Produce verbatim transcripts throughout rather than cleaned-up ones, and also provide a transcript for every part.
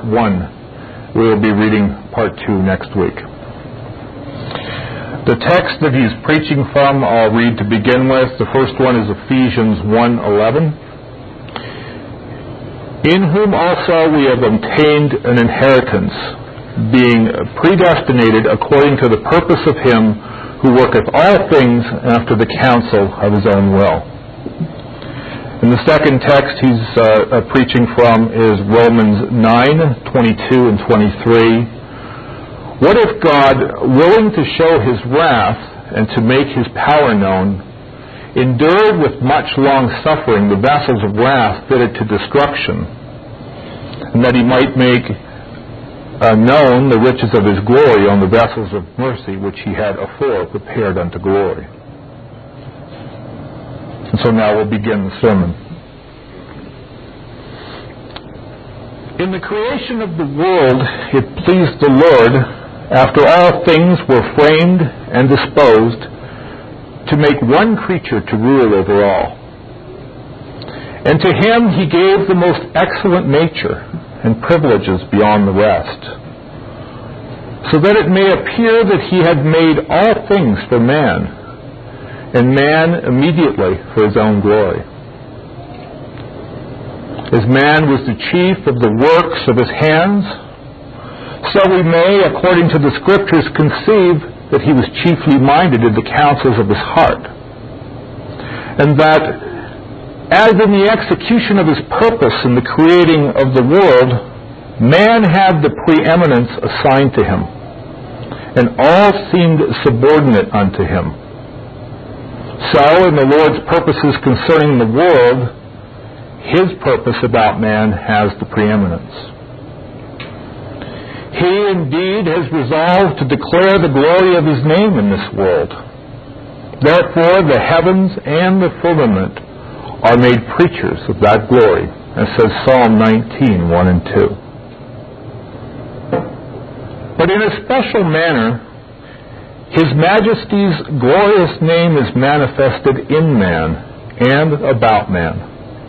one. We will be reading part two next week. The text that he's preaching from, I'll read to begin with. The first one is Ephesians one eleven. In whom also we have obtained an inheritance, being predestinated according to the purpose of him who worketh all things after the counsel of his own will. And the second text he's uh, preaching from is Romans nine twenty-two and twenty-three. What if God, willing to show his wrath and to make his power known, endured with much long suffering the vessels of wrath fitted to destruction, and that he might make uh, known the riches of his glory on the vessels of mercy which he had afore prepared unto glory. And so now we'll begin the sermon. In the creation of the world it pleased the Lord, after all things were framed and disposed, to make one creature to rule over all. And to him he gave the most excellent nature and privileges beyond the rest, so that it may appear that he had made all things for man, and man immediately for his own glory. As man was the chief of the works of his hands, so we may, according to the Scriptures, conceive that he was chiefly minded in the counsels of his heart, and that as in the execution of his purpose in the creating of the world, man had the preeminence assigned to him, and all seemed subordinate unto him. So, in the Lord's purposes concerning the world, his purpose about man has the preeminence. He indeed has resolved to declare the glory of his name in this world. Therefore the heavens and the firmament are made preachers of that glory, as says Psalm nineteen, one and two. But in a special manner, his majesty's glorious name is manifested in man and about man.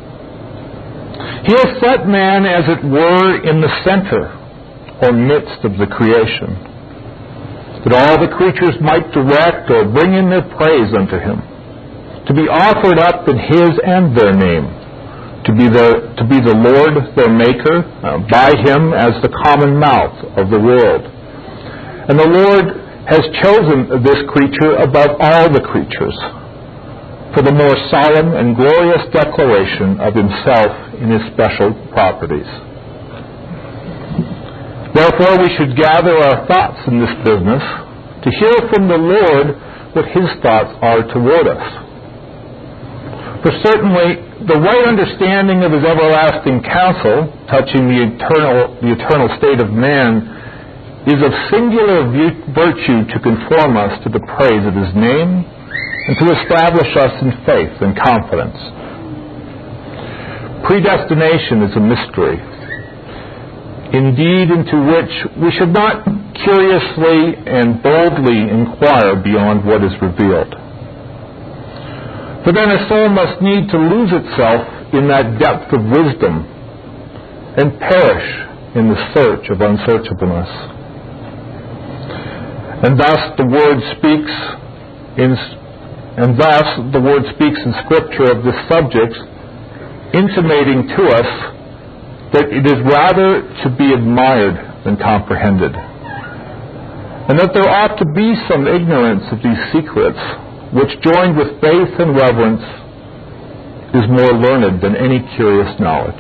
He has set man, as it were, in the center or midst of the creation, that all the creatures might direct or bring in their praise unto him, to be offered up in his and their name, to be the, to be the Lord their Maker, uh, by him as the common mouth of the world. And the Lord has chosen this creature above all the creatures, for the more solemn and glorious declaration of himself in his special properties. Therefore we should gather our thoughts in this business to hear from the Lord what his thoughts are toward us. For certainly the right understanding of his everlasting counsel touching the eternal, the eternal state of man is of singular virtue to conform us to the praise of his name and to establish us in faith and confidence. Predestination is a mystery, indeed, into which we should not curiously and boldly inquire beyond what is revealed. For then a soul must need to lose itself in that depth of wisdom and perish in the search of unsearchableness. And thus the Word speaks in, and thus the Word speaks in Scripture of this subject, intimating to us that it is rather to be admired than comprehended, and that there ought to be some ignorance of these secrets, which joined with faith and reverence is more learned than any curious knowledge.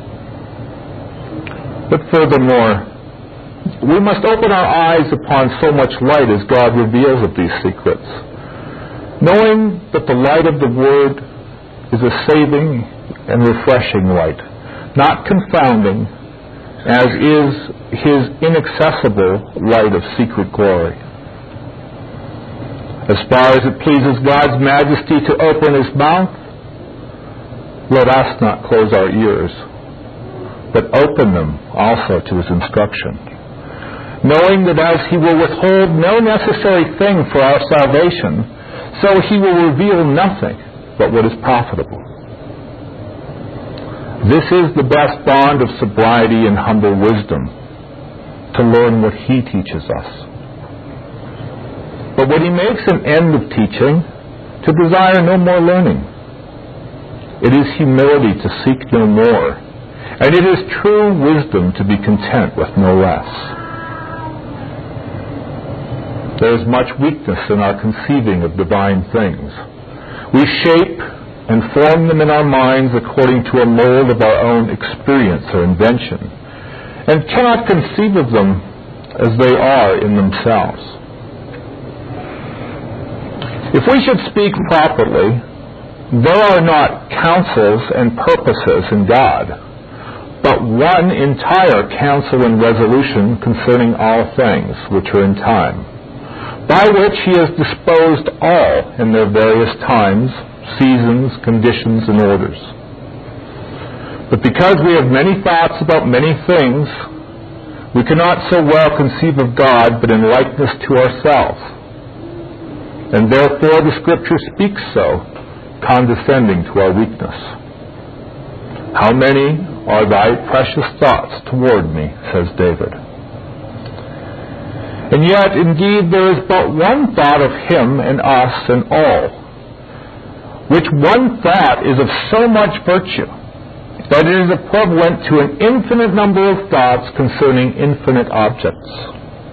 But furthermore, we must open our eyes upon so much light as God reveals of these secrets, knowing that the light of the Word is a saving and refreshing light, not confounding, as is his inaccessible light of secret glory. As far as it pleases God's majesty to open his mouth, let us not close our ears, but open them also to his instruction, knowing that as he will withhold no necessary thing for our salvation, so he will reveal nothing but what is profitable. This is the best bond of sobriety and humble wisdom, to learn what he teaches us. But when he makes an end of teaching, to desire no more learning. It is humility to seek no more, and it is true wisdom to be content with no less. There is much weakness in our conceiving of divine things. We shape and form them in our minds according to a mold of our own experience or invention, and cannot conceive of them as they are in themselves. If we should speak properly, there are not counsels and purposes in God, but one entire counsel and resolution concerning all things which are in time, by which he has disposed all in their various times, seasons, conditions, and orders. But because we have many thoughts about many things, we cannot so well conceive of God but in likeness to ourselves. And therefore the Scripture speaks so, condescending to our weakness. How many are thy precious thoughts toward me, says David. And yet, indeed, there is but one thought of him and us and all, which one thought is of so much virtue that it is equivalent to an infinite number of thoughts concerning infinite objects.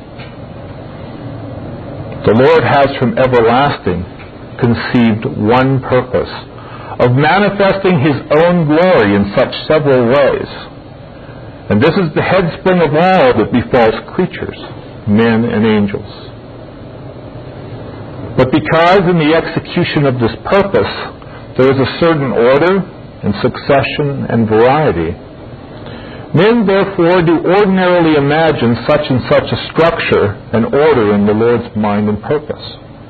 The Lord has from everlasting conceived one purpose, of manifesting his own glory in such several ways. And this is the headspring of all that befalls creatures, men and angels. But because in the execution of this purpose there is a certain order and succession and variety, men therefore do ordinarily imagine such and such a structure and order in the Lord's mind and purpose.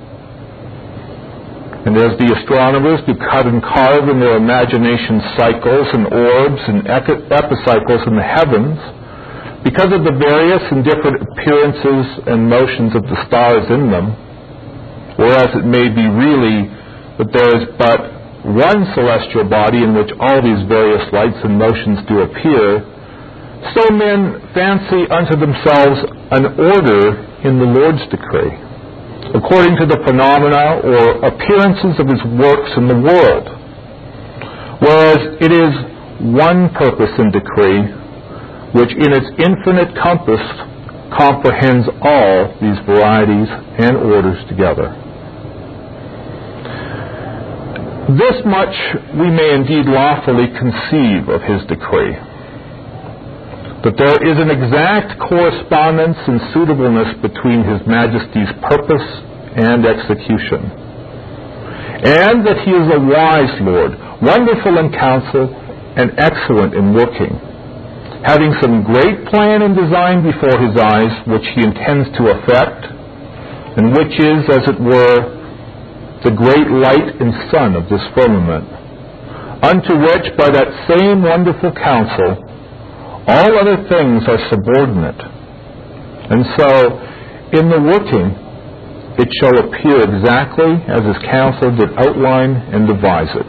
And as the astronomers do cut and carve in their imagination cycles and orbs and epicycles in the heavens, because of the various and different appearances and motions of the stars in them, whereas it may be really that there is but one celestial body in which all these various lights and motions do appear, so men fancy unto themselves an order in the Lord's decree, according to the phenomena or appearances of his works in the world, whereas it is one purpose and decree which in its infinite compass comprehends all these varieties and orders together. This much we may indeed lawfully conceive of his decree, that there is an exact correspondence and suitableness between his Majesty's purpose and execution, and that he is a wise Lord, wonderful in counsel and excellent in working, having some great plan and design before his eyes which he intends to effect, and which is, as it were, the great light and sun of this firmament, unto which by that same wonderful counsel all other things are subordinate. And so, in the working, it shall appear exactly as his counsel did outline and devise it.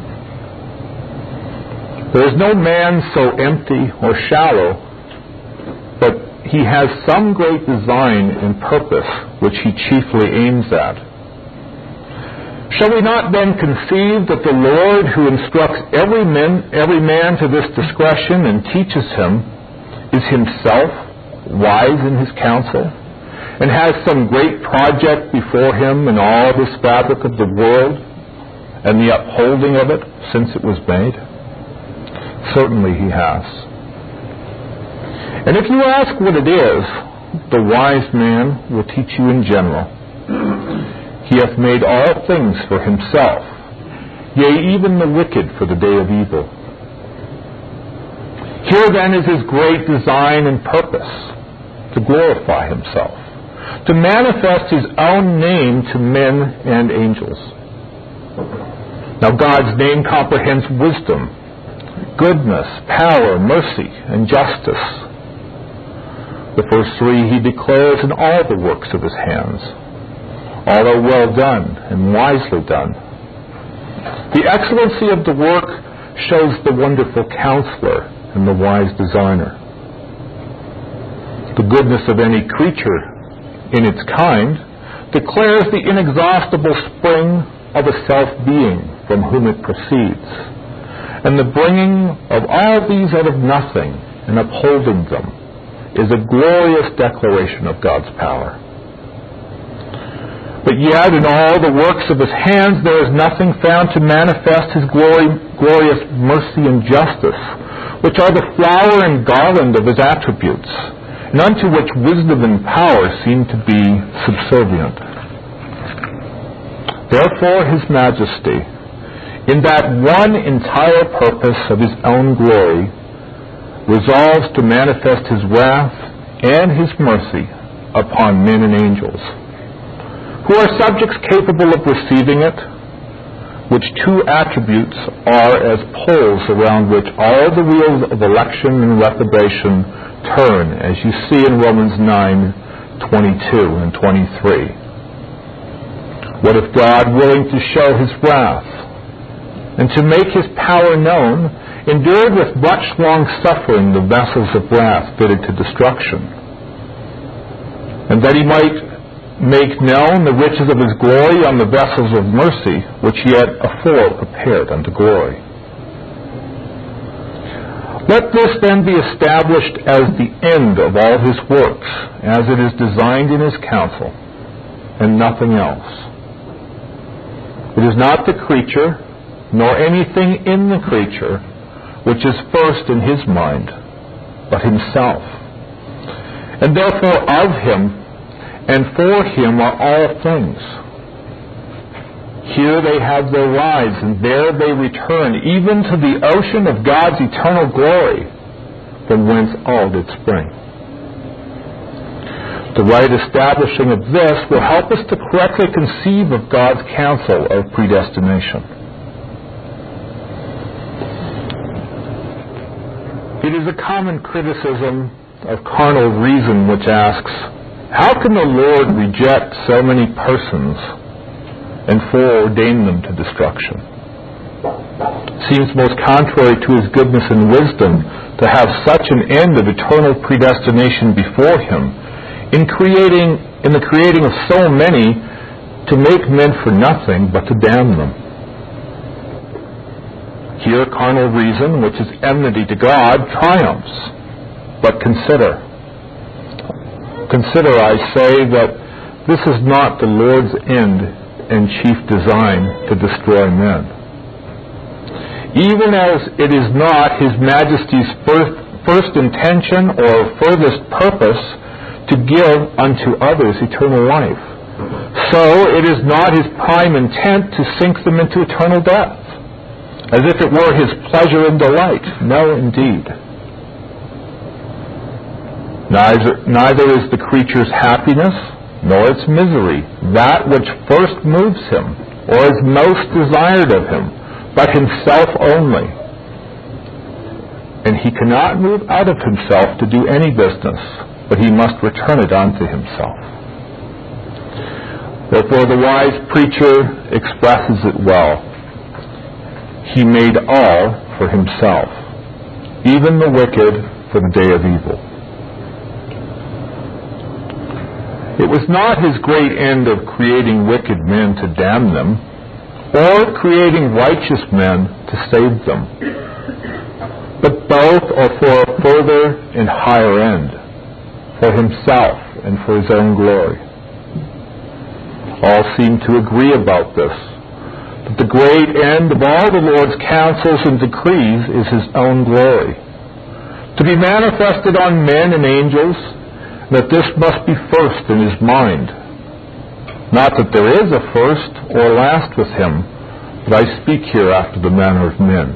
There is no man so empty or shallow, but he has some great design and purpose which he chiefly aims at. Shall we not then conceive that the Lord, who instructs every man, every man to this discretion and teaches him, is himself wise in his counsel, and has some great project before him in all this fabric of the world, and the upholding of it since it was made? Certainly he has. And if you ask what it is, the wise man will teach you in general. He hath made all things for himself, yea, even the wicked for the day of evil. Here then is his great design and purpose, to glorify himself, to manifest his own name to men and angels. Now God's name comprehends wisdom, goodness, power, mercy, and justice. The first three he declares in all the works of his hands. All are well done and wisely done. The excellency of the work shows the wonderful counselor and the wise designer. The goodness of any creature in its kind declares the inexhaustible spring of a self-being from whom it proceeds, and the bringing of all these out of nothing and upholding them is a glorious declaration of God's power. But yet in all the works of his hands there is nothing found to manifest his glory, glorious mercy and justice, which are the flower and garland of his attributes, and unto which wisdom and power seem to be subservient. Therefore his majesty, in that one entire purpose of his own glory, resolves to manifest his wrath and his mercy upon men and angels, who are subjects capable of receiving it, which two attributes are as poles around which all the wheels of election and reprobation turn, as you see in Romans nine, twenty-two and twenty-three. What if God, willing to show his wrath and to make his power known, endured with much long suffering the vessels of wrath fitted to destruction, and that he might make known the riches of his glory on the vessels of mercy, which he had afore prepared unto glory? Let this then be established as the end of all his works, as it is designed in his counsel, and nothing else. It is not the creature, nor anything in the creature, which is first in his mind, but himself. And therefore of him and for him are all things. Here they have their rise, and there they return, even to the ocean of God's eternal glory, from whence all did spring. The right establishing of this will help us to correctly conceive of God's counsel of predestination. It is a common criticism of carnal reason which asks, how can the Lord reject so many persons and foreordain them to destruction? It seems most contrary to his goodness and wisdom to have such an end of eternal predestination before him in creating, in the creating of so many, to make men for nothing but to damn them. Here carnal reason, which is enmity to God, triumphs. But consider, consider, I say, that this is not the Lord's end and chief design to destroy men. Even as it is not his majesty's first, first intention or furthest purpose to give unto others eternal life, so it is not his prime intent to sink them into eternal death, as if it were his pleasure and delight. No, indeed. Neither, neither is the creature's happiness, nor its misery, that which first moves him, or is most desired of him, but himself only. And he cannot move out of himself to do any business, but he must return it unto himself. Therefore the wise preacher expresses it well. He made all for himself, even the wicked for the day of evil. It was not his great end of creating wicked men to damn them, or creating righteous men to save them. But both are for a further and higher end, for himself and for his own glory. All seem to agree about this, that the great end of all the Lord's counsels and decrees is his own glory, to be manifested on men and angels, that this must be first in his mind. Not that there is a first or last with him, but I speak here after the manner of men.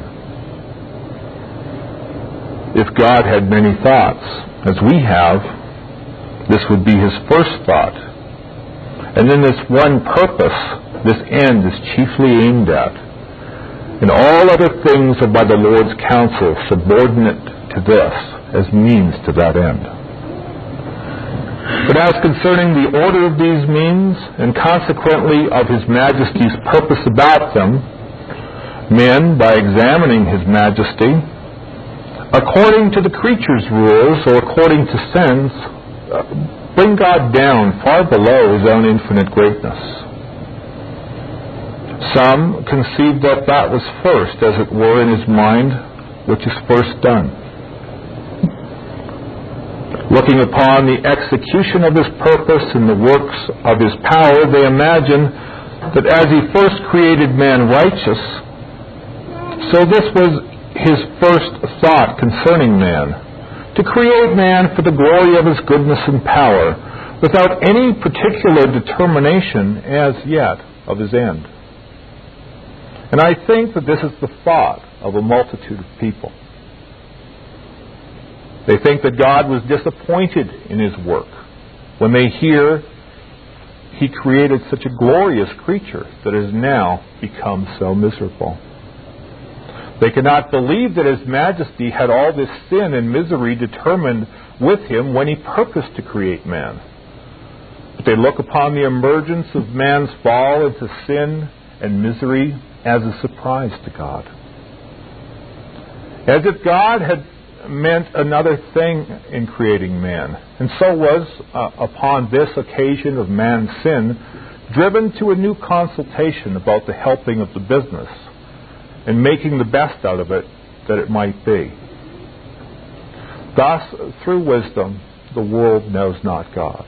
If God had many thoughts, as we have, this would be his first thought. And in this one purpose, this end is chiefly aimed at. And all other things are by the Lord's counsel subordinate to this, as means to that end. But as concerning the order of these means, and consequently of his majesty's purpose about them, Men, by examining His majesty, according to the creature's rules or according to sense, bring God down far below His own infinite greatness. Some conceive that that was first, as it were, in His mind, which is first done. Looking upon the execution of His purpose and the works of His power, they imagine that as He first created man righteous, so this was His first thought concerning man, to create man for the glory of His goodness and power, without any particular determination as yet of His end. And I think that this is the thought of a multitude of people. They think that God was disappointed in His work when they hear He created such a glorious creature that has now become so miserable. They cannot believe that His majesty had all this sin and misery determined with Him when He purposed to create man. But they look upon the emergence of man's fall into sin and misery as a surprise to God. As if God had meant another thing in creating man, and so was, uh, upon this occasion of man's sin, driven to a new consultation about the helping of the business and making the best out of it that it might be. Thus, through wisdom, the world knows not God.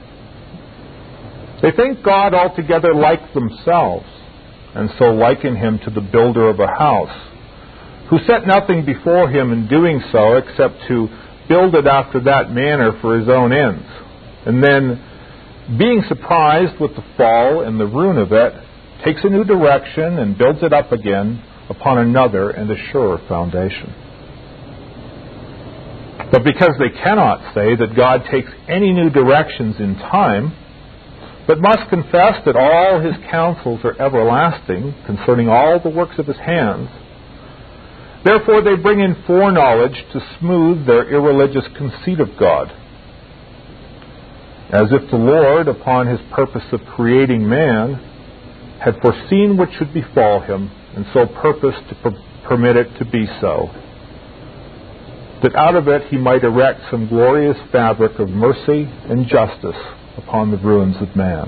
They think God altogether like themselves, and so liken Him to the builder of a house, who set nothing before Him in doing so except to build it after that manner for his own ends, and then, being surprised with the fall and the ruin of it, takes a new direction and builds it up again upon another and a surer foundation. But because they cannot say that God takes any new directions in time, but must confess that all His counsels are everlasting concerning all the works of His hands, therefore they bring in foreknowledge to smooth their irreligious conceit of God, as if the Lord, upon His purpose of creating man, had foreseen what should befall him, and so purposed to per- permit it to be so, that out of it He might erect some glorious fabric of mercy and justice upon the ruins of man.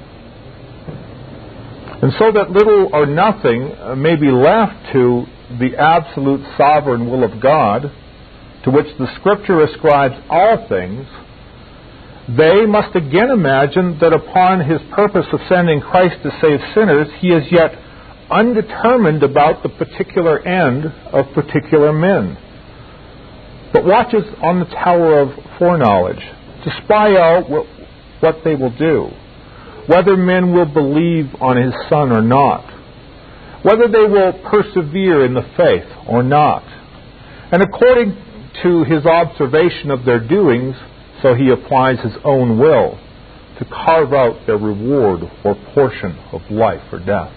And so that little or nothing may be left to the absolute sovereign will of God, to which the Scripture ascribes all things, they must again imagine that upon His purpose of sending Christ to save sinners, He is yet undetermined about the particular end of particular men, but watches on the tower of foreknowledge to spy out what, what they will do, whether men will believe on His Son or not, whether they will persevere in the faith or not. And according to His observation of their doings, so He applies His own will to carve out their reward or portion of life or death.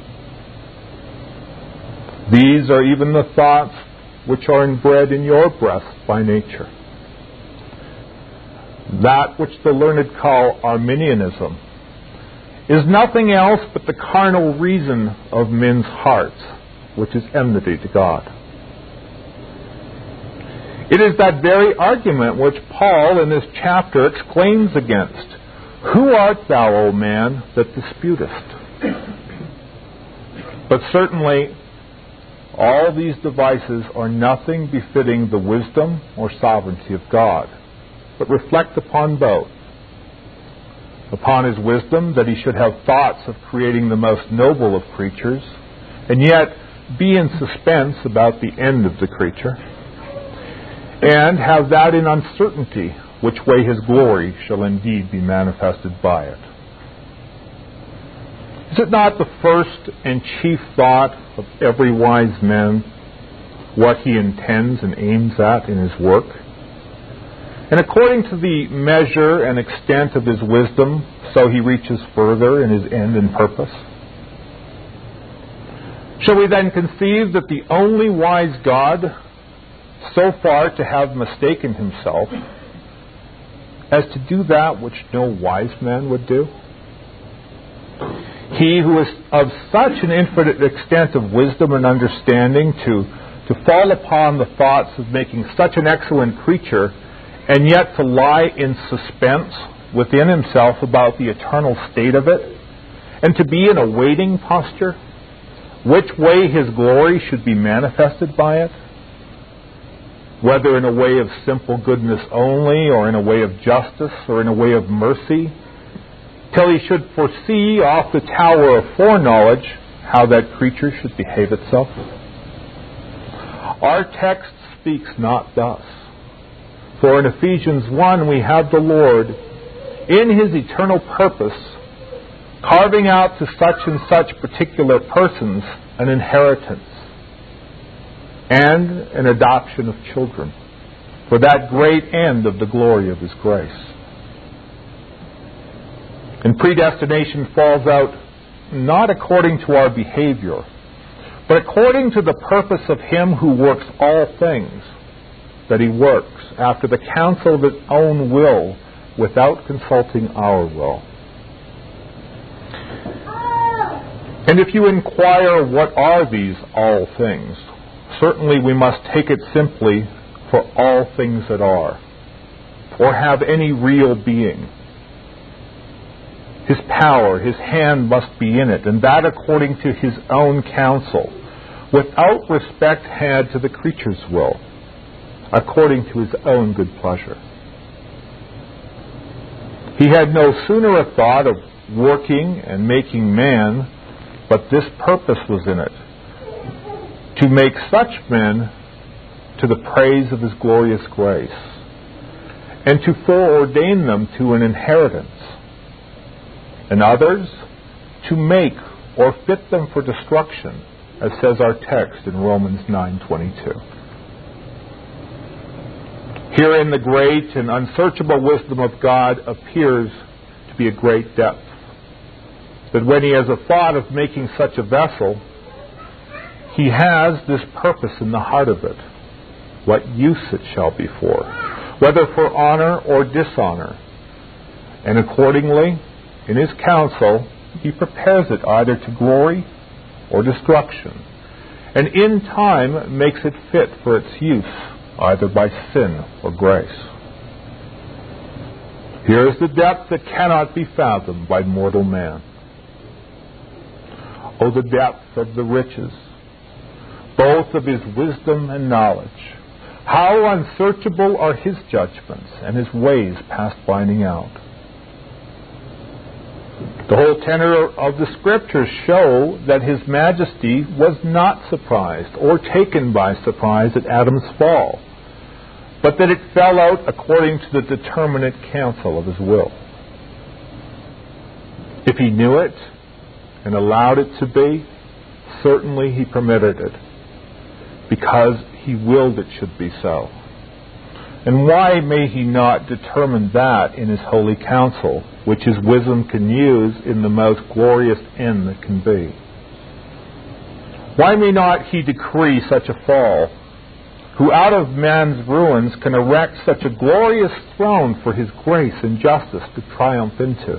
These are even the thoughts which are inbred in your breast by nature. That which the learned call Arminianism is nothing else but the carnal reason of men's hearts, which is enmity to God. It is that very argument which Paul in this chapter exclaims against. Who art thou, O man, that disputest? But certainly, all these devices are nothing befitting the wisdom or sovereignty of God, but reflect upon both. Upon His wisdom, that He should have thoughts of creating the most noble of creatures, and yet be in suspense about the end of the creature, and have that in uncertainty which way His glory shall indeed be manifested by it. Is it not the first and chief thought of every wise man what he intends and aims at in his work? And according to the measure and extent of his wisdom, so he reaches further in his end and purpose. Shall we then conceive that the only wise God, so far to have mistaken Himself, as to do that which no wise man would do? He who is of such an infinite extent of wisdom and understanding to, to fall upon the thoughts of making such an excellent creature, and yet to lie in suspense within himself about the eternal state of it, and to be in a waiting posture, which way his glory should be manifested by it, whether in a way of simple goodness only, or in a way of justice, or in a way of mercy, till he should foresee off the tower of foreknowledge how that creature should behave itself. Our text speaks not thus. For in Ephesians one we have the Lord, in His eternal purpose, carving out to such and such particular persons an inheritance and an adoption of children, for that great end of the glory of His grace. And predestination falls out not according to our behavior, but according to the purpose of Him who works all things, that He works after the counsel of His own will, without consulting our will. And if you inquire what are these all things, certainly we must take it simply for all things that are, or have any real being. His power, His hand must be in it, and that according to His own counsel, without respect had to the creature's will, according to His own good pleasure. He had no sooner a thought of working and making man, but this purpose was in it, to make such men to the praise of His glorious grace, and to foreordain them to an inheritance, and others to make or fit them for destruction, as says our text in Romans nine twenty-two. Herein the great and unsearchable wisdom of God appears to be a great depth. That when He has a thought of making such a vessel, He has this purpose in the heart of it, what use it shall be for, whether for honor or dishonor. And accordingly, in His counsel, He prepares it either to glory or destruction, and in time makes it fit for its use, either by sin or grace. Here is the depth that cannot be fathomed by mortal man. Oh, the depth of the riches, both of His wisdom and knowledge. How unsearchable are His judgments, and His ways past finding out. The whole tenor of the Scriptures show that His Majesty was not surprised or taken by surprise at Adam's fall, but that it fell out according to the determinate counsel of His will. If He knew it and allowed it to be, certainly He permitted it, because He willed it should be so. And why may He not determine that in His holy counsel, which His wisdom can use in the most glorious end that can be? Why may not He decree such a fall, who out of man's ruins can erect such a glorious throne for His grace and justice to triumph into?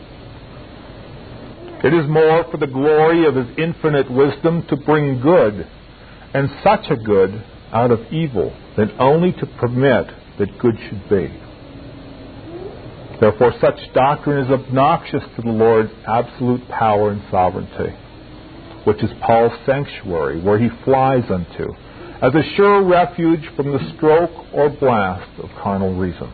It is more for the glory of His infinite wisdom to bring good, and such a good, out of evil, than only to permit that good should be. Therefore such doctrine is obnoxious to the Lord's absolute power and sovereignty, which is Paul's sanctuary, where he flies unto, as a sure refuge from the stroke or blast of carnal reason.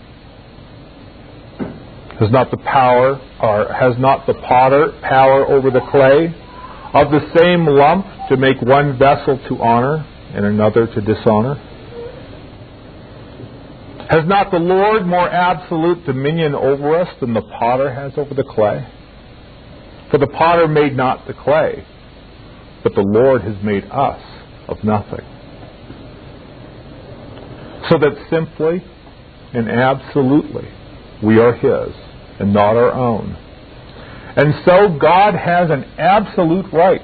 Has not the power, or has not the potter power over the clay, of the same lump to make one vessel to honor and another to dishonor? Has not the Lord more absolute dominion over us than the potter has over the clay? For the potter made not the clay, but the Lord has made us of nothing. So that simply and absolutely we are His and not our own. And so God has an absolute right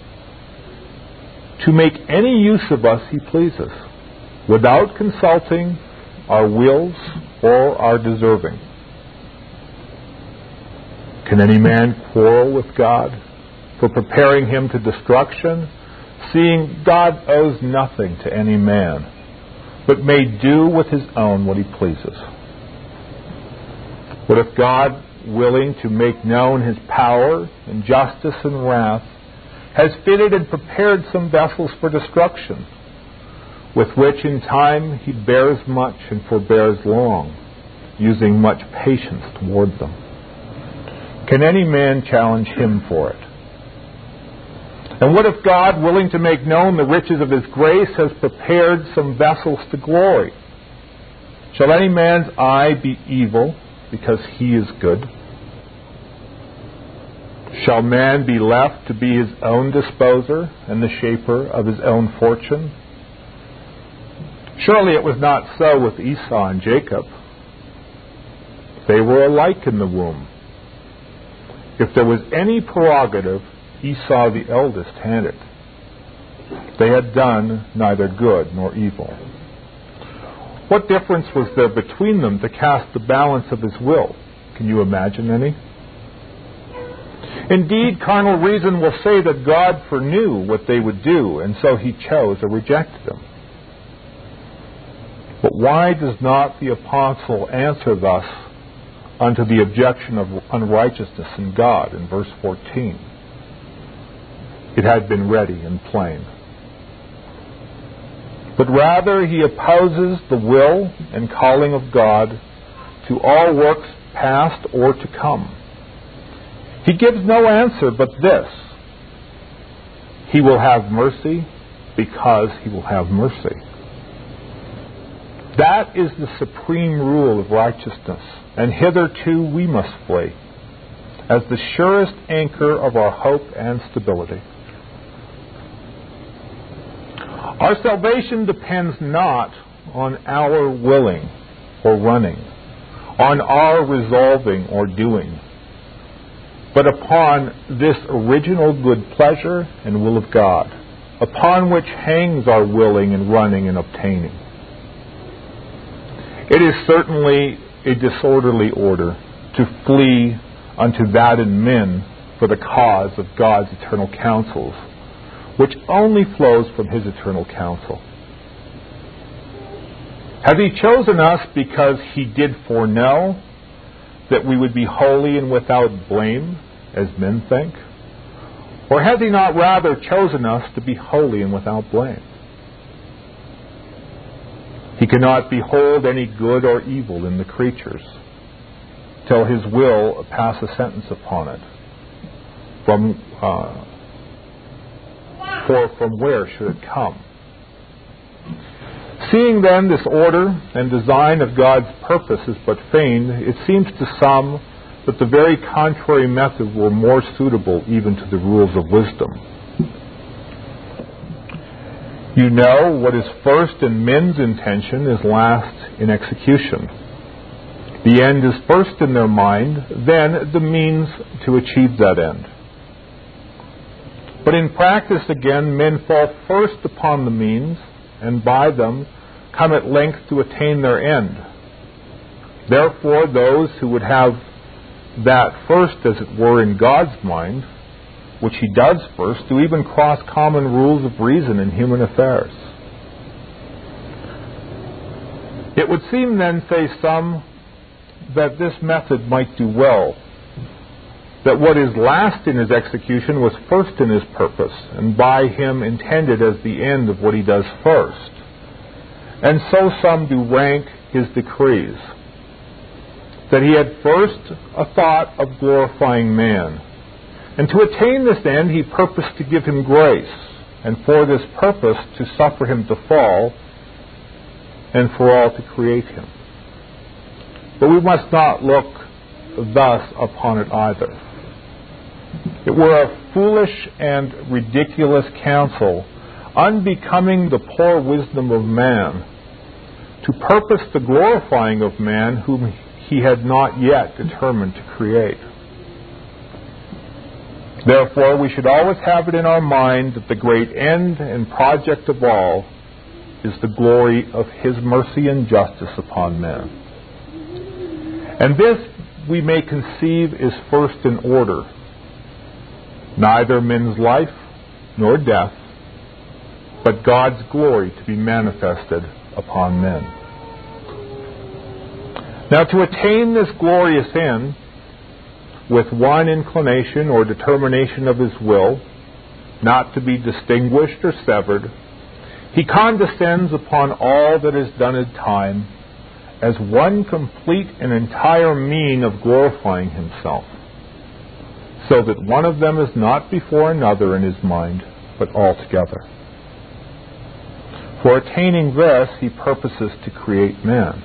to make any use of us He pleases, without consulting our wills or our deserving. Can any man quarrel with God for preparing him to destruction, seeing God owes nothing to any man, but may do with his own what he pleases? What if God, willing to make known his power and justice and wrath, has fitted and prepared some vessels for destruction, with which in time he bears much and forbears long, using much patience toward them? Can any man challenge him for it? And what if God, willing to make known the riches of his grace, has prepared some vessels to glory? Shall any man's eye be evil because he is good? Shall man be left to be his own disposer and the shaper of his own fortune? Surely it was not so with Esau and Jacob. They were alike in the womb. If there was any prerogative, Esau the eldest had it. They had done neither good nor evil. What difference was there between them to cast the balance of his will? Can you imagine any? Indeed, carnal reason will say that God foreknew what they would do, and so he chose or rejected them. But why does not the apostle answer thus unto the objection of unrighteousness in God in verse fourteen? It had been ready and plain. But rather he opposes the will and calling of God to all works past or to come. He gives no answer but this: he will have mercy because he will have mercy. That is the supreme rule of righteousness, and hitherto we must flee, as the surest anchor of our hope and stability. Our salvation depends not on our willing or running, on our resolving or doing, but upon this original good pleasure and will of God, upon which hangs our willing and running and obtaining. It is certainly a disorderly order to flee unto that in men for the cause of God's eternal counsels, which only flows from his eternal counsel. Has he chosen us because he did foreknow that we would be holy and without blame, as men think? Or has he not rather chosen us to be holy and without blame? He cannot behold any good or evil in the creatures, till his will pass a sentence upon it. From uh, for from where should it come? Seeing then this order and design of God's purpose is but feigned, it seems to some that the very contrary method were more suitable even to the rules of wisdom. You know, what is first in men's intention is last in execution. The end is first in their mind, then the means to achieve that end. But in practice, again, men fall first upon the means, and by them come at length to attain their end. Therefore, those who would have that first, as it were, in God's mind, which he does first, do even cross common rules of reason in human affairs. It would seem then, say some, that this method might do well, that what is last in his execution was first in his purpose, and by him intended as the end of what he does first. And so some do rank his decrees, that he had first a thought of glorifying man, and to attain this end he purposed to give him grace, and for this purpose to suffer him to fall, and for all to create him. But we must not look thus upon it either. It were a foolish and ridiculous counsel, unbecoming the poor wisdom of man, to purpose the glorifying of man whom he had not yet determined to create. Therefore, we should always have it in our mind that the great end and project of all is the glory of his mercy and justice upon men. And this we may conceive is first in order, neither men's life nor death, but God's glory to be manifested upon men. Now, to attain this glorious end, with one inclination or determination of his will, not to be distinguished or severed, he condescends upon all that is done in time as one complete and entire mean of glorifying himself, so that one of them is not before another in his mind, but altogether. For attaining this, he purposes to create man.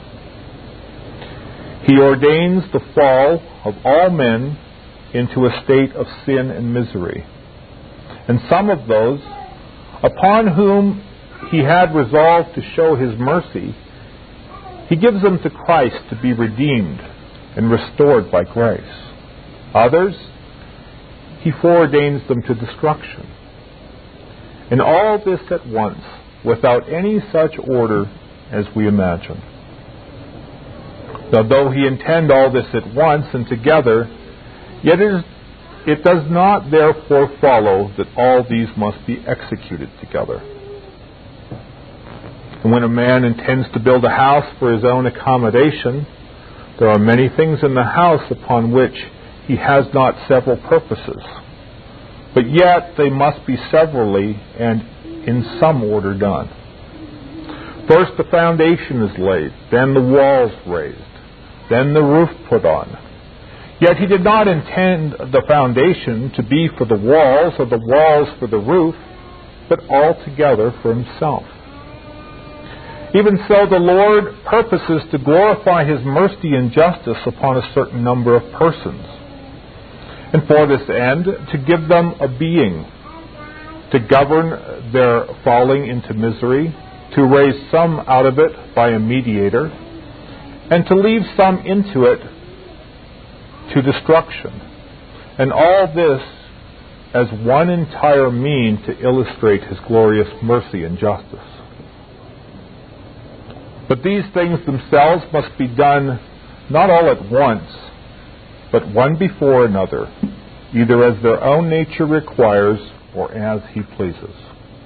He ordains the fall of all men into a state of sin and misery. And some of those upon whom he had resolved to show his mercy, he gives them to Christ to be redeemed and restored by grace. Others, he foreordains them to destruction. And all this at once, without any such order as we imagine. Now, though he intend all this at once and together, yet it, is, it does not therefore follow that all these must be executed together. And when a man intends to build a house for his own accommodation, there are many things in the house upon which he has not several purposes. But yet they must be severally and in some order done. First the foundation is laid, then the walls raised, then the roof put on. Yet he did not intend the foundation to be for the walls or the walls for the roof, but altogether for himself. Even so, the Lord purposes to glorify his mercy and justice upon a certain number of persons, and for this end to give them a being, to govern their falling into misery, to raise some out of it by a mediator, and to leave some into it to destruction. And all this as one entire mean to illustrate his glorious mercy and justice. But these things themselves must be done not all at once, but one before another, either as their own nature requires or as he pleases.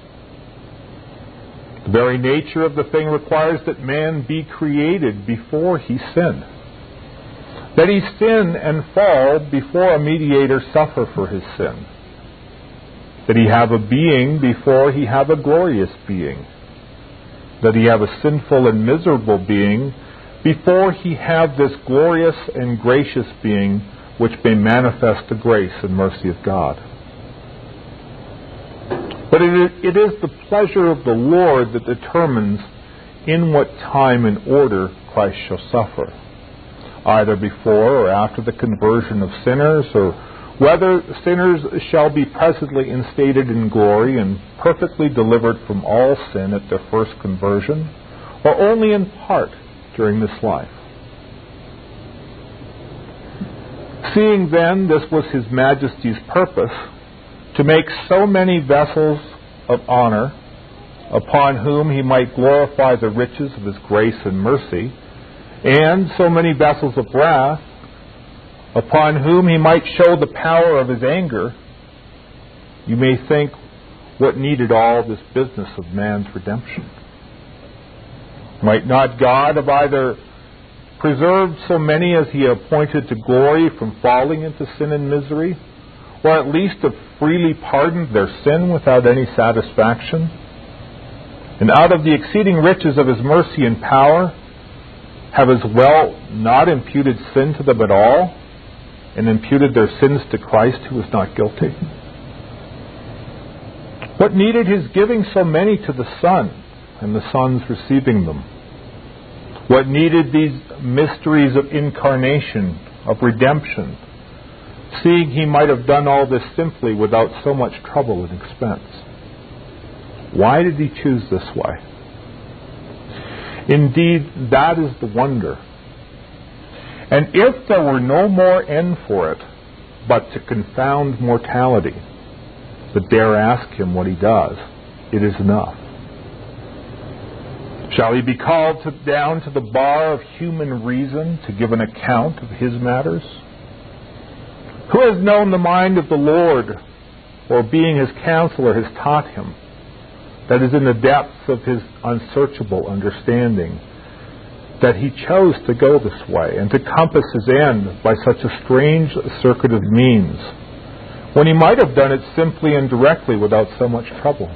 The very nature of the thing requires that man be created before he sin, that he sin and fall before a mediator suffer for his sin, that he have a being before he have a glorious being, that he have a sinful and miserable being before he have this glorious and gracious being which may manifest the grace and mercy of God. But it is the pleasure of the Lord that determines in what time and order Christ shall suffer, either before or after the conversion of sinners, or whether sinners shall be presently instated in glory and perfectly delivered from all sin at their first conversion, or only in part during this life. Seeing then this was his majesty's purpose, to make so many vessels of honor, upon whom he might glorify the riches of his grace and mercy, and so many vessels of wrath, upon whom he might show the power of his anger, you may think what needed all this business of man's redemption. Might not God have either preserved so many as he appointed to glory from falling into sin and misery, or at least have freely pardoned their sin without any satisfaction, and out of the exceeding riches of his mercy and power have as well not imputed sin to them at all, and imputed their sins to Christ, who was not guilty? What needed his giving so many to the Son, and the Son's receiving them? What needed these mysteries of incarnation, of redemption, seeing he might have done all this simply without so much trouble and expense? Why did he choose this way? Indeed, that is the wonder. And if there were no more end for it, but to confound mortality, but dare ask him what he does, it is enough. Shall he be called to, down to the bar of human reason to give an account of his matters? Who has known the mind of the Lord, or being his counselor has taught him, that is in the depths of his unsearchable understanding, that he chose to go this way and to compass his end by such a strange circuit of means, when he might have done it simply and directly without so much trouble.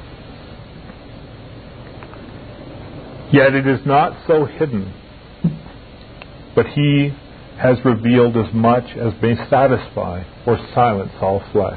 Yet it is not so hidden, but he has revealed as much as may satisfy or silence all flesh.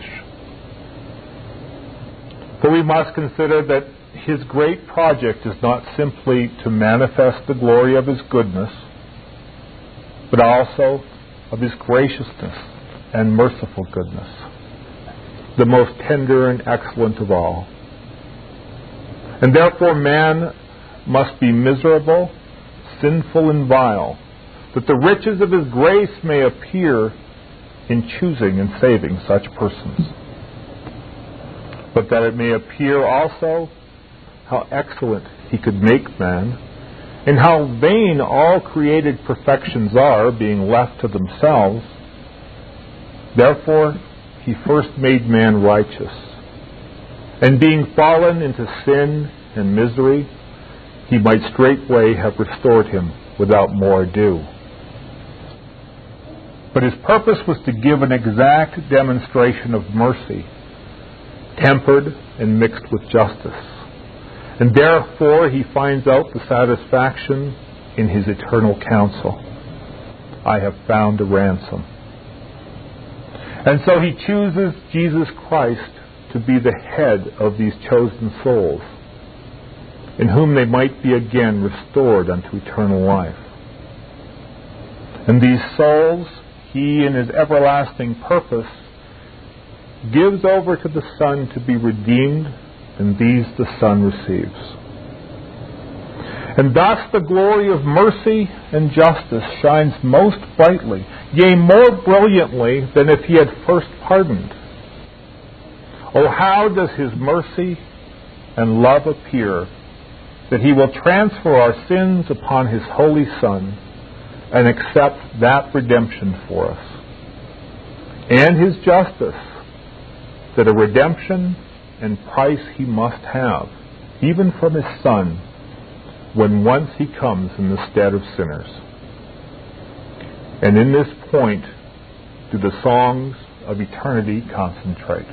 For we must consider that his great project is not simply to manifest the glory of his goodness, but also of his graciousness and merciful goodness, the most tender and excellent of all. And therefore man must be miserable, sinful, and vile, that the riches of his grace may appear in choosing and saving such persons, but that it may appear also how excellent he could make man, and how vain all created perfections are, being left to themselves. Therefore he first made man righteous, and being fallen into sin and misery, he might straightway have restored him without more ado. But his purpose was to give an exact demonstration of mercy, tempered and mixed with justice. And therefore he finds out the satisfaction in his eternal counsel. I have found a ransom. And so he chooses Jesus Christ to be the head of these chosen souls, in whom they might be again restored unto eternal life. And these souls he in his everlasting purpose gives over to the Son to be redeemed, and these the Son receives. And thus the glory of mercy and justice shines most brightly, yea, more brilliantly than if he had first pardoned. Oh, how does his mercy and love appear, that he will transfer our sins upon his holy Son and accept that redemption for us. And his justice, that a redemption and price he must have, even from his Son, when once he comes in the stead of sinners. And in this point do the songs of eternity concentrate.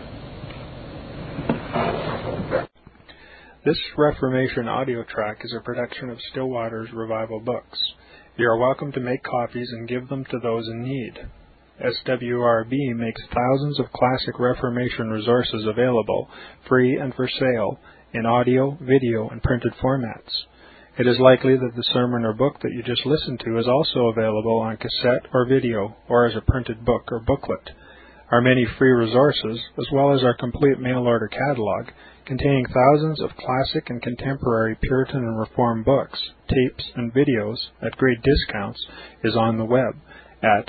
This Reformation audio track is a production of Still Waters Revival Books. You are welcome to make copies and give them to those in need. S W R B makes thousands of classic Reformation resources available, free and for sale, in audio, video, and printed formats. It is likely that the sermon or book that you just listened to is also available on cassette or video, or as a printed book or booklet. Our many free resources, as well as our complete mail-order catalog, containing thousands of classic and contemporary Puritan and Reformed books, tapes, and videos at great discounts, is on the web at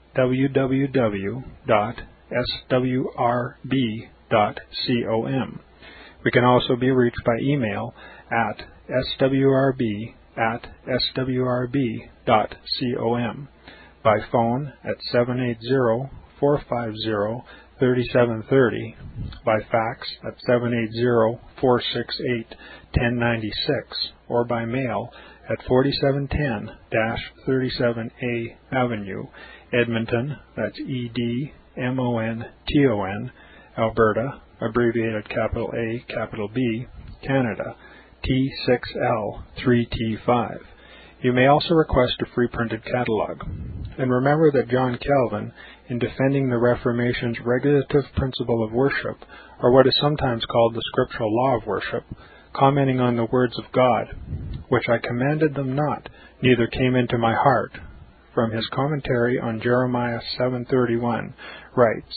w w w dot s w r b dot com. We can also be reached by email at s w r b at s w r b dot com, by phone at seven eight zero, four five zero, three seven three zero, by fax at seven eight zero, four six eight, one zero nine six, or by mail at forty-seven ten thirty-seven A Avenue, Edmonton, that's E D M O N T O N, Alberta, abbreviated capital A, capital B, Canada, T six L three T five. You may also request a free printed catalog. And remember that John Calvin, in defending the Reformation's regulative principle of worship, or what is sometimes called the scriptural law of worship, commenting on the words of God, which I commanded them not, neither came into my heart, from his commentary on Jeremiah seven thirty-one, writes,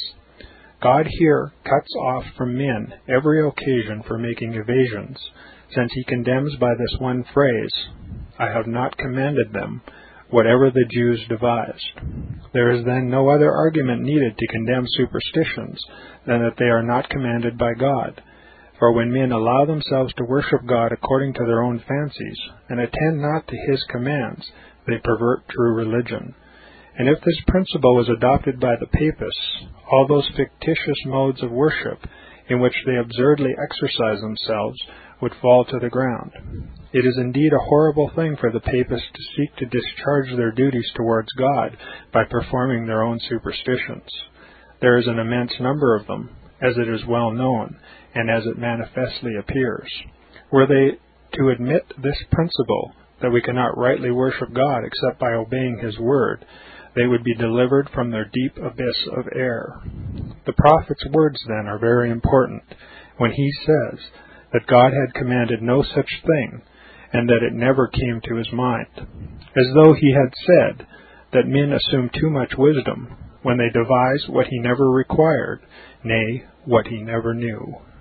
God here cuts off from men every occasion for making evasions, since he condemns by this one phrase, I have not commanded them, whatever the Jews devised. There is then no other argument needed to condemn superstitions than that they are not commanded by God. For when men allow themselves to worship God according to their own fancies, and attend not to his commands, they pervert true religion. And if this principle was adopted by the Papists, all those fictitious modes of worship in which they absurdly exercise themselves would fall to the ground. It is indeed a horrible thing for the Papists to seek to discharge their duties towards God by performing their own superstitions. There is an immense number of them, as it is well known, and as it manifestly appears. Were they to admit this principle, that we cannot rightly worship God except by obeying His word, they would be delivered from their deep abyss of error. The prophet's words, then, are very important, when he says that God had commanded no such thing, and that it never came to his mind, as though he had said that men assume too much wisdom when they devise what he never required, nay, what he never knew.